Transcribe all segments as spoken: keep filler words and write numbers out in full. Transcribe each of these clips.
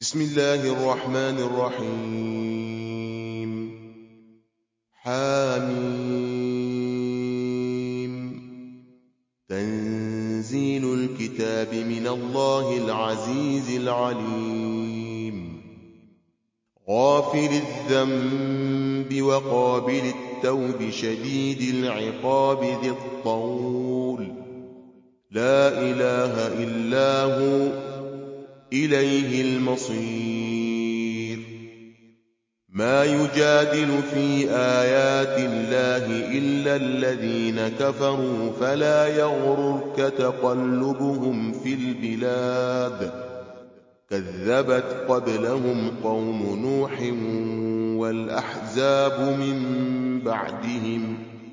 بسم الله الرحمن الرحيم. حاميم. تنزيل الكتاب من الله العزيز العليم. غافر الذنب وقابل التوب شديد العقاب ذي الطول، لا إله إلا هو إليه المصير. ما يجادل في آيات الله إلا الذين كفروا فلا يغررك تقلبهم في البلاد. كذبت قبلهم قوم نوح والأحزاب من بعدهم،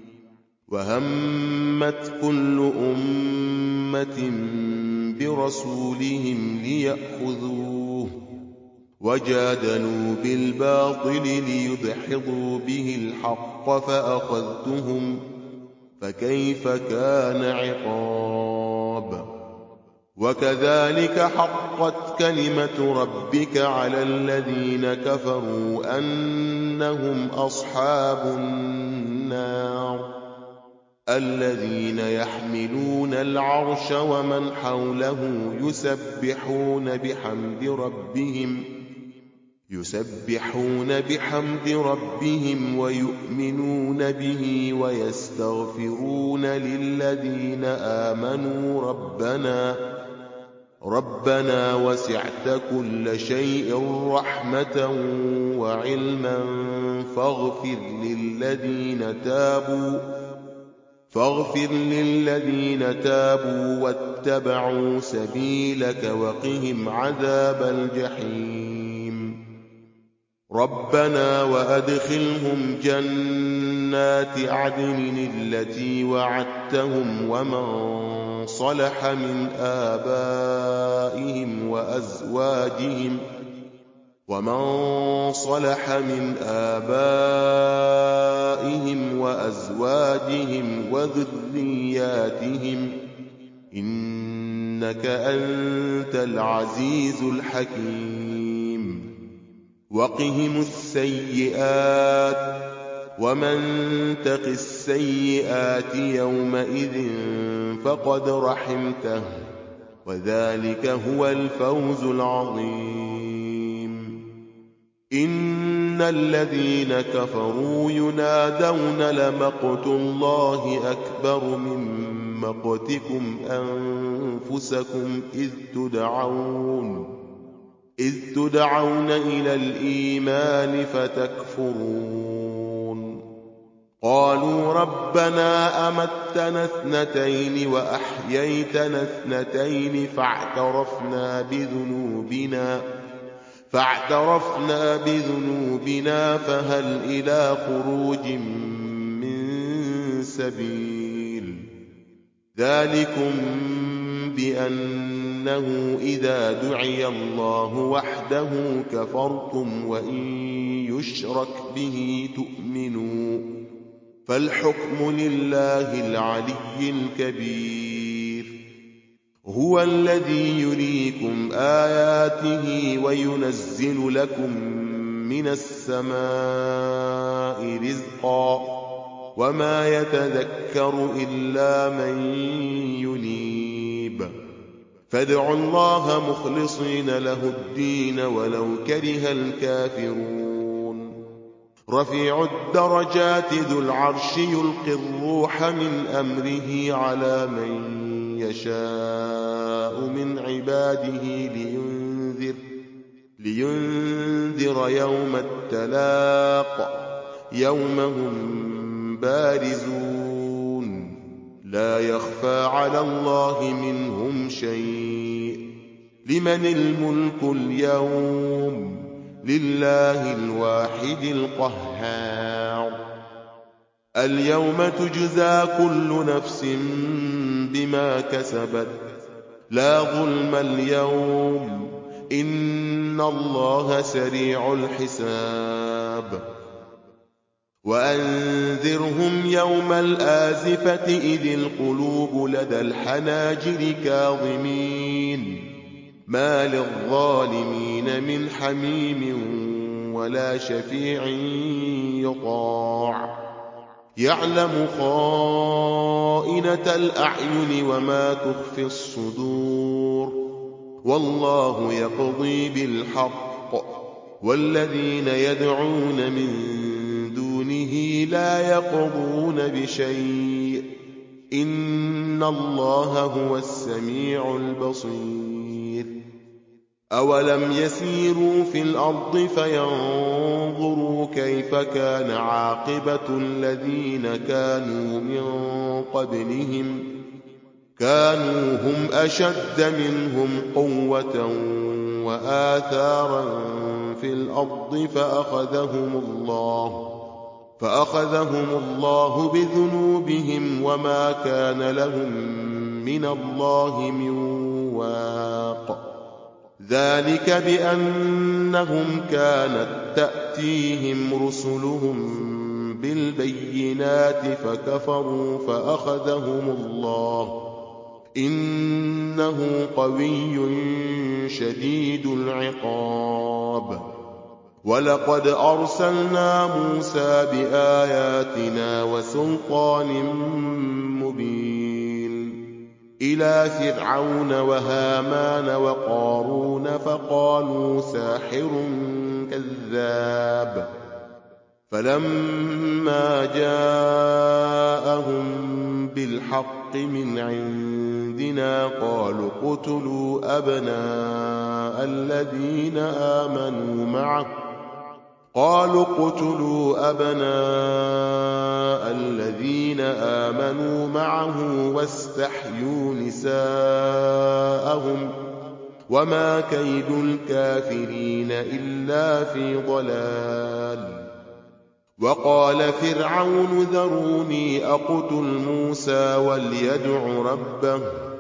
وهمت كل أمة برسولهم ليأخذوه، وجادلوا بالباطل ليدحضوا به الحق فأخذتهم، فكيف كان عقاب. وكذلك حقت كلمة ربك على الذين كفروا أنهم أصحاب النار، الذين يحملون العرش ومن حوله يسبحون بحمد ربهم يسبحون بحمد ربهم ويؤمنون به ويستغفرون للذين آمنوا ربنا ربنا وسعت كل شيء رحمة وعلما فاغفر للذين تابوا فاغفر للذين تابوا واتبعوا سبيلك وقهم عذاب الجحيم. ربنا وأدخلهم جنات عدن التي وعدتهم ومن صلح من آبائهم وأزواجهم ومن صلح من آبائهم وأزواجهم وذرياتهم إنك أنت العزيز الحكيم. وقهم السيئات ومن تق السيئات يومئذ فقد رحمته، وذلك هو الفوز العظيم. إن الذين كفروا ينادون لمقت الله أكبر من مقتكم أنفسكم إذ تدعون إذ تدعون إلى الإيمان فتكفرون. قالوا ربنا أمتنا اثنتين وأحييتنا اثنتين فاعترفنا بذنوبنا فاعترفنا بذنوبنا فهل إلى خروج من سبيل. ذلكم بأنه إذا دعي الله وحده كفرتم وإن يشرك به تؤمنوا، فالحكم لله العلي الكبير. هو الذي يريكم آياته وينزل لكم من السماء رزقا، وما يتذكر إلا من ينيب. فادعوا الله مخلصين له الدين ولو كره الكافرون. رفيع الدرجات ذو العرش يلقي الروح من أمره على من يشاء من عباده لينذر, لينذر يوم التلاق يوم هم بارزون لا يخفى على الله منهم شيء. لمن الملك اليوم؟ لله الواحد القهار. اليوم تجزى كل نفس بما كسبت، لا ظلم اليوم إن الله سريع الحساب. وأنذرهم يوم الآزفة إذ القلوب لدى الحناجر كاظمين ما للظالمين من حميم ولا شفيع يطاع يعلم خائنة الأعين وما تخفي الصدور والله يقضي بالحق والذين يدعون من دونه لا يقضون بشيء إن الله هو السميع البصير أولم يسيروا في الأرض فينظروا كيف كان عاقبة الذين كانوا من قبلهم كانوا هم أشد منهم قوة وآثارا في الأرض فأخذهم الله فأخذهم الله بذنوبهم وما كان لهم من الله من واق ذلك بأنهم كانت تأتيهم رسلهم بالبينات فكفروا فأخذهم الله إنه قوي شديد العقاب ولقد أرسلنا موسى بآياتنا وسلطان مبين إلى فرعون وهامان وقارون فقالوا ساحر كذاب فلما جاءهم بالحق من عندنا قالوا اقتلوا أبناء الذين آمنوا معه قالوا اقتلوا أبناء الذين آمنوا معه واستحيوا نساءهم وما كيد الكافرين إلا في ضلال وقال فرعون ذروني أقتل موسى وليدع ربه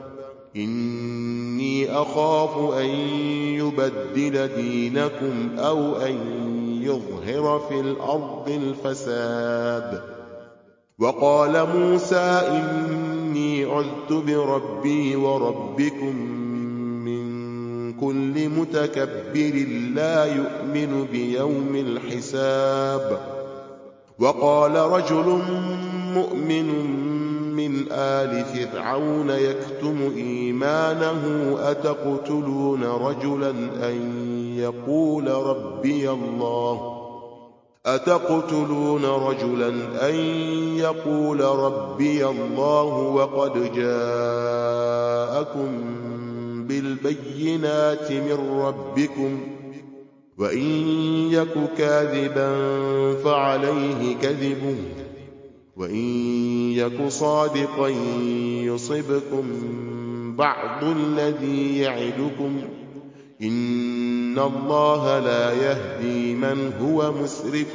إني أخاف أن يبدل دينكم أو أن يظهر في الأرض الفساد وقال موسى إني عذت بربي وربكم من كل متكبر لا يؤمن بيوم الحساب وقال رجل مؤمن من آل فرعون يكتم إيمانه أتقتلون رجلا أن يقول ربي الله أتقتلون رجلا أن يقول ربي الله وقد جاءكم بالبينات من ربكم وإن يك كاذبا فعليه كذبه وإن يك صادقا يصبكم بعض الذي يعدكم إن الله لا يهدي من هو مسرف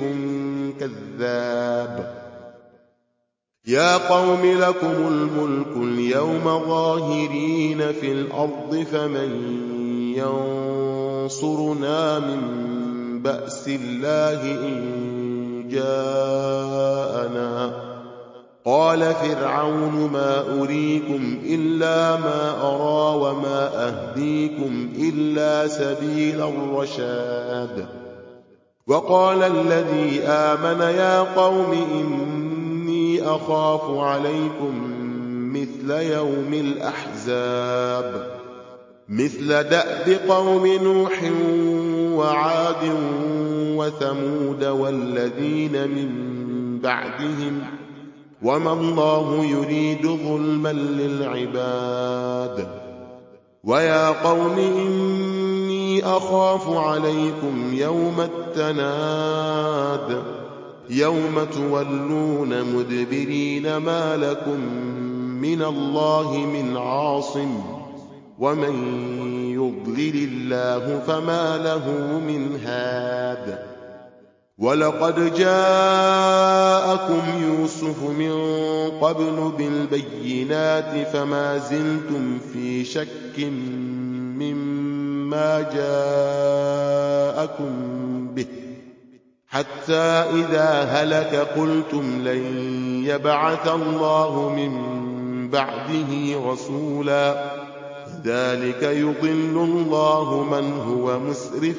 كذاب يا قوم لكم الملك اليوم ظاهرين في الأرض فمن ينصرنا من بأس الله إن جاءنا قال فرعون ما أريكم إلا ما أرى وما أهديكم إلا سبيل الرشاد وقال الذي آمن يا قوم إني أخاف عليكم مثل يوم الأحزاب مثل دأب قوم نوح وعاد وثمود والذين من بعدهم وما الله يريد ظلما للعباد ويا قوم إني أخاف عليكم يوم التناد يوم تولون مدبرين ما لكم من الله من عاصم ومن يضلل الله فما له من هاد ولقد جاءكم يوسف من قبل بالبينات فما زلتم في شك مما جاءكم به حتى إذا هلك قلتم لن يبعث الله من بعده رسولا كذلك يضل الله من هو مسرف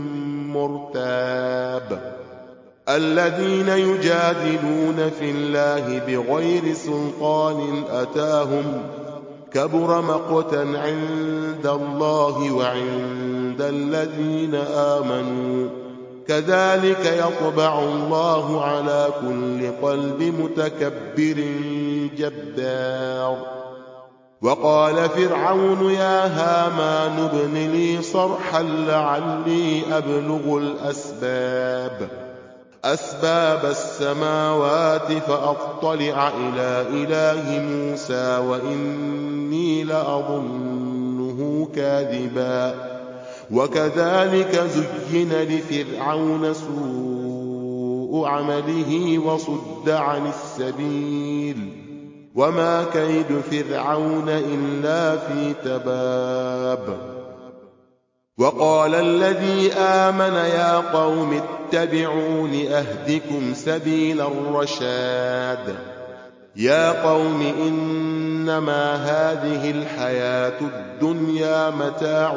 مرتاب الذين يجادلون في الله بغير سلطان أتاهم كبر مقتا عند الله وعند الذين آمنوا كذلك يطبع الله على كل قلب متكبر جبار وقال فرعون يا هامان ابن لي صرحا لعلي أبلغ الأسباب أسباب السماوات فأطلع إلى إله موسى وإني لأظنه كاذبا وكذلك زين لفرعون سوء عمله وصد عن السبيل وما كيد فرعون إلا في تباب وقال الذي آمن يا قوم اتبعون أهدكم سبيل الرشاد يا قوم إنما هذه الحياة الدنيا متاع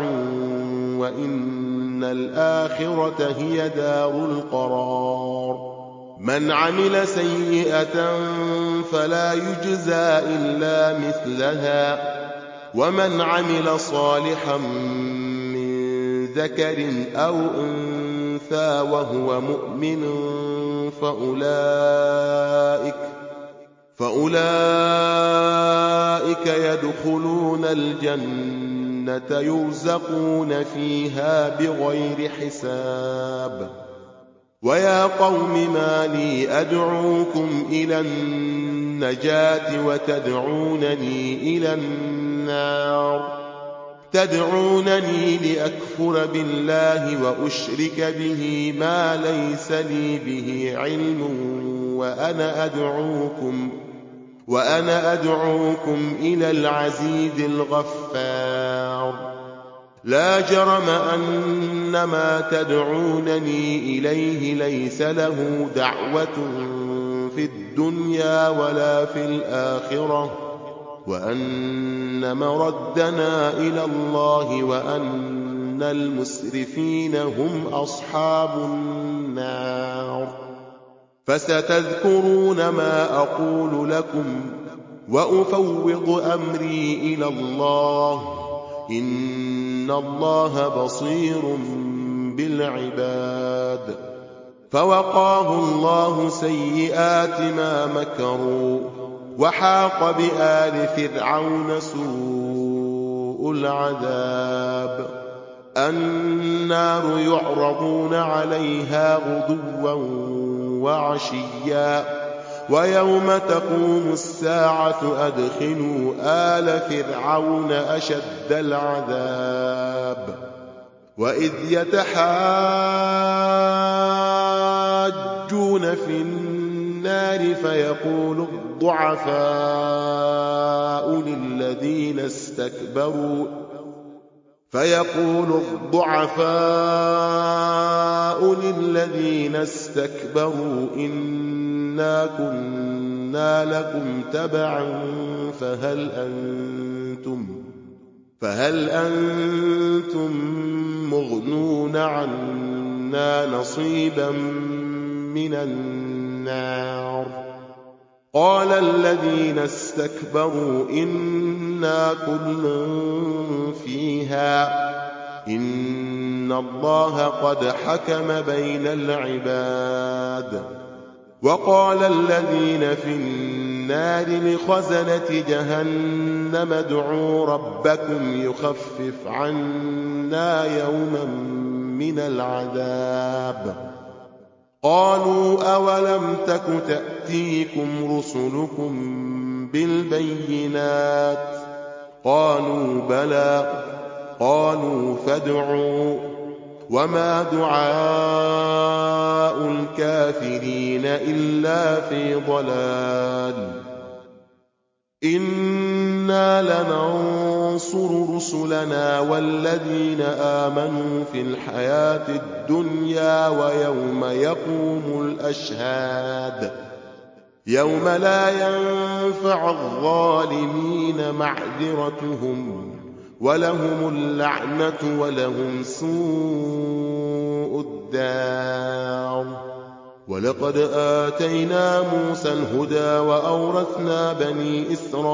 وإن الآخرة هي دار القرار من عمل سيئة فلا يجزى إلا مثلها ومن عمل صالحا من ذكر أو أنثى وهو مؤمن فأولئك فأولئك يدخلون الجنة يرزقون فيها بغير حساب ويا قوم ما لي أدعوكم إلى النجاة وتدعونني إلى النار تدعونني لأكفر بالله وأشرك به ما ليس لي به علم وأنا أدعوكم وأنا أدعوكم إلى العزيز الغفار لا جرم أن ما تدعونني إليه ليس له دعوة في الدنيا ولا في الآخرة وأن مردنا إلى الله وأن المسرفين هم أصحاب النار فستذكرون ما أقول لكم وأفوض أمري إلى الله إن الله بصير بالعباد فوقاه الله سيئات ما مكروا وحاق بآل فرعون سوء العذاب النار يعرضون عليها غدوا وعشيا ويوم تقوم الساعة أدخلوا آل فرعون أشد العذاب وإذ يتحاجون في النار فيقول الضعفاء للذين استكبروا فيقول الضعفاء للذين استكبروا إنا كنا لكم تبعا فهل أنتم فهل أنتم مغنون عنا نصيبا من النار قال الذين استكبروا إنا كل فيها إن الله قد حكم بين العباد وقال الذين في النار لخزنة جهنم ادعوا ربكم يخفف عنا يوما من العذاب قالوا أولم تك تأتيكم رسلكم بالبينات قالوا بلى قالوا فادعوا وما دعاء الكافرين إلا في ضلال إنا لننصر رسلنا والذين آمنوا في الحياة الدنيا ويوم يقوم الأشهاد يوم لا ينفع الظالمين معذرتهم ولهم اللعنة ولهم سوء الدار. ولقد آتينا موسى الهدى وأورثنا بني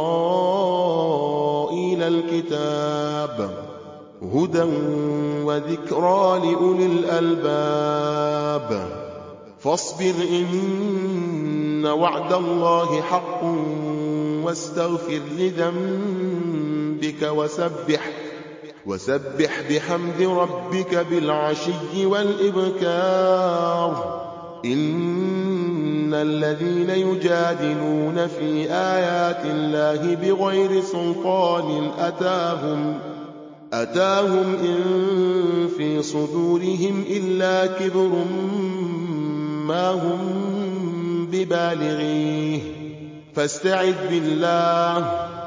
إسرائيل الكتاب هدى وذكرى لأولي الألباب. فاصبر إن وعد الله حق واستغفر لذنبك وسبح وسبح بحمد ربك بالعشي والإبكار. إن الذين يجادلون في آيات الله بغير سلطان أتاهم أتاهم إن في صدورهم إلا كبر ما هم ببالغيه فاستعذ بالله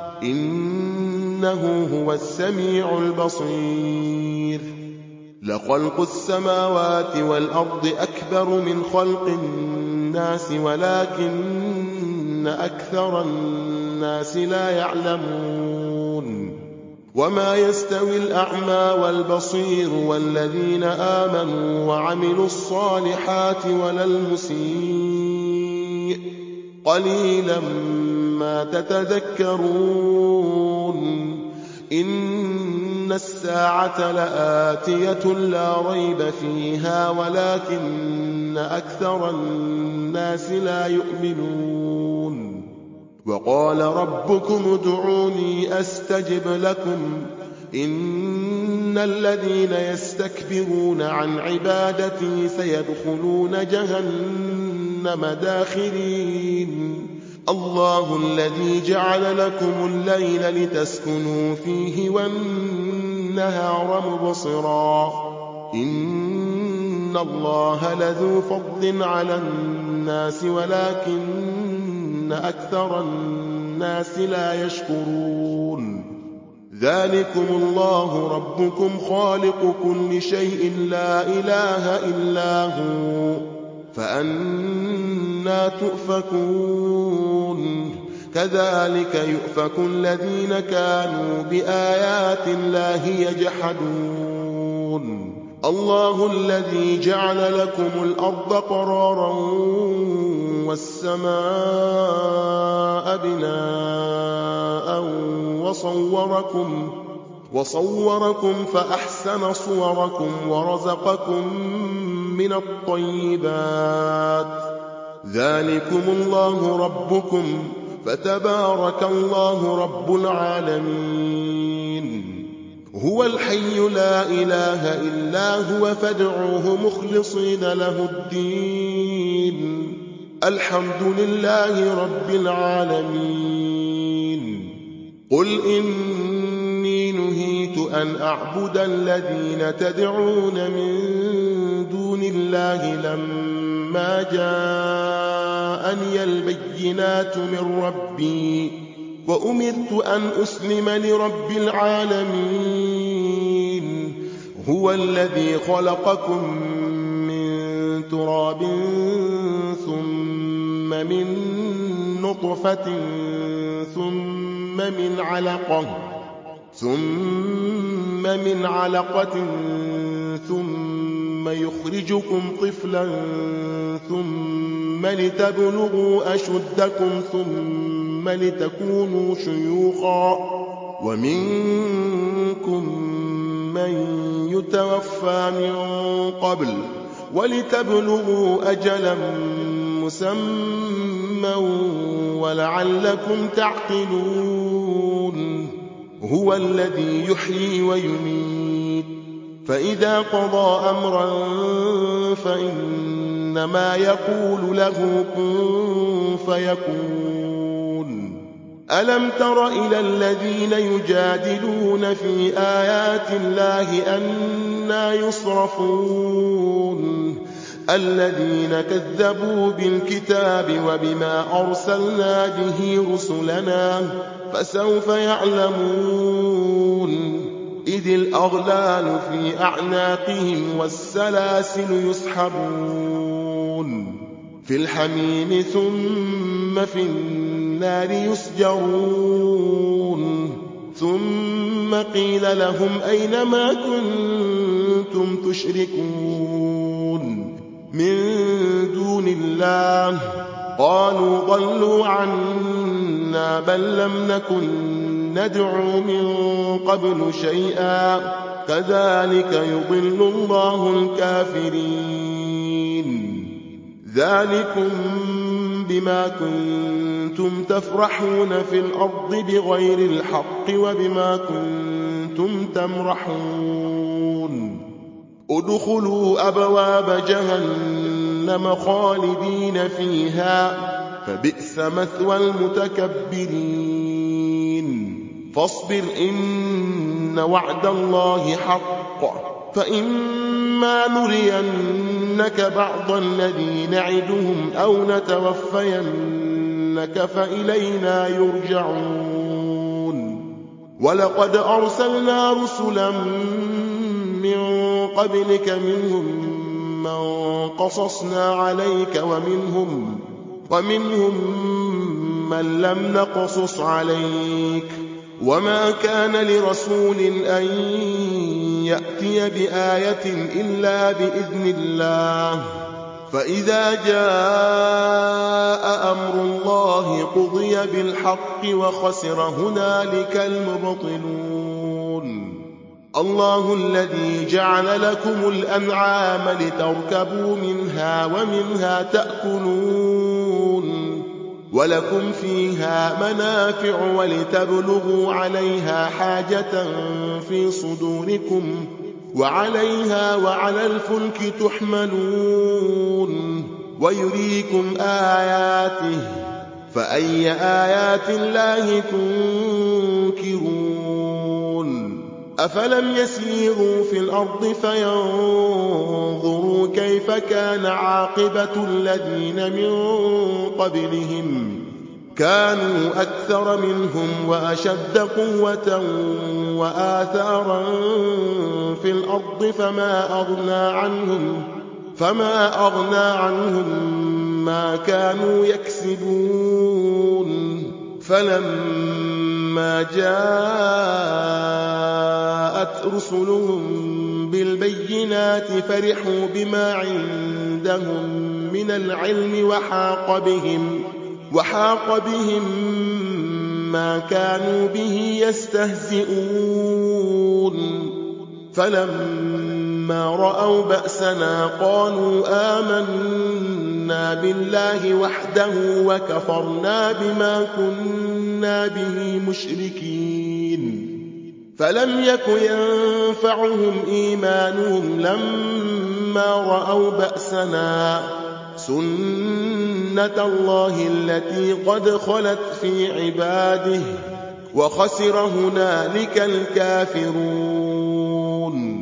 إنه هو السميع البصير. لخلق السماوات والأرض أكبر من خلق الناس ولكن أكثر الناس لا يعلمون. وما يستوي الأعمى والبصير والذين آمنوا وعملوا الصالحات ولا المسيء قليلا ما تتذكرون. إن الساعة لآتية لا ريب فيها ولكن أكثر الناس لا يؤمنون. وقال ربكم ادعوني أستجب لكم إن الذين يستكبرون عن عبادتي سيدخلون جهنم داخرين. الله الذي جعل لكم الليل لتسكنوا فيه والنهار مبصرا إن الله لذو فضل على الناس ولكن أكثر الناس لا يشكرون. ذلكم الله ربكم خالق كل شيء لا إله إلا هو فأنا تؤفكون. كذلك يؤفك الذين كانوا بآيات الله يجحدون. الله الذي جعل لكم الأرض قرارا والسماء بناء وصوركم وصوركم فأحسن صوركم ورزقكم من الطيبات. ذلكم الله ربكم فتبارك الله رب العالمين. هو الحي لا إله إلا هو فادعوه مخلصين له الدين الحمد لله رب العالمين. قل إني نهيت أن أعبد الذين تدعون من دون الله لما جاءني البينات من ربي وأمرت أن أسلم لرب العالمين. هو الذي خلقكم من تراب ثم من نطفة ثم من علقة ثم من علقة ثم يخرجكم طفلا ثم لتبلغوا أشدكم ثم لتكونوا شيوخا ومنكم من يتوفى من قبل ولتبلغوا أجلا مسمى ولعلكم تعقلون. هو الذي يحيي ويميت فإذا قضى أمرا فإنما يقول له كن فيكون. ألم تر إلى الذين يجادلون في آيات الله أنى يصرفون الذين كذبوا بالكتاب وبما أرسلنا به رسلنا فسوف يعلمون. إذ الأغلال في أعناقهم والسلاسل يسحبون في الحميم ثم في النار يسجرون ثم قيل لهم أين ما كنتم تشركون من دون الله قالوا ضلوا عنا بل لم نكن ندعو من قبل شيئا كذلك يضل الله الكافرين ذلكم بما كنتم تفرحون في الأرض بغير الحق وبما كنتم تمرحون ادخلوا أبواب جهنم خالدين فيها فبئس مثوى المتكبرين فاصبر إن وعد الله حق فإما نرينك بعض الذي نعدهم أو نتوفينك فإلينا يرجعون ولقد أرسلنا رسلا من قبلك منهم من قصصنا عليك ومنهم, ومنهم من لم نقصص عليك وما كان لرسول أن يأتي بآية إلا بإذن الله فإذا جاء أمر الله قضي بالحق وخسر هنالك المبطلون الله الذي جعل لكم الأنعام لتركبوا منها ومنها تأكلون ولكم فيها منافع ولتبلغوا عليها حاجة في صدوركم وعليها وعلى الفلك تحملون ويريكم آياته فأي آيات الله تنكرون أفلم يسيروا في الأرض فينظروا كيف كان عاقبة الذين من قبلهم كانوا أكثر منهم وأشد قوة وآثارا في الأرض فما أغنى عنهم فما أغنى عنهم ما كانوا يكسبون فلما جاءت رسلهم بالبينات فرحوا بما عندهم من العلم وحاق بهم وحاق بهم ما كانوا به يستهزئون فلما رأوا بأسنا قالوا آمنا بالله وحده وكفرنا بما كنا به مشركين فلم يك ينفعهم إيمانهم لما رأوا بأسنا سنة الله التي قد خلت في عباده وخسر هنالك الكافرون